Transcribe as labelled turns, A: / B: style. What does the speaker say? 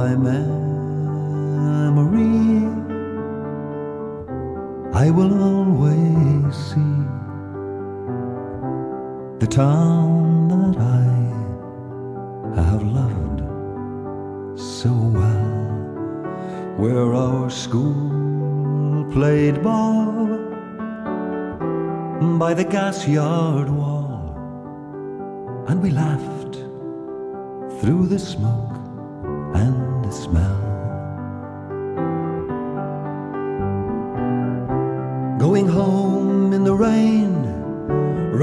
A: my memory, I will always see the town that I have loved so well, where our school played ball by the gas yard wall, and we laughed through the smoke and the smell. Going home in the rain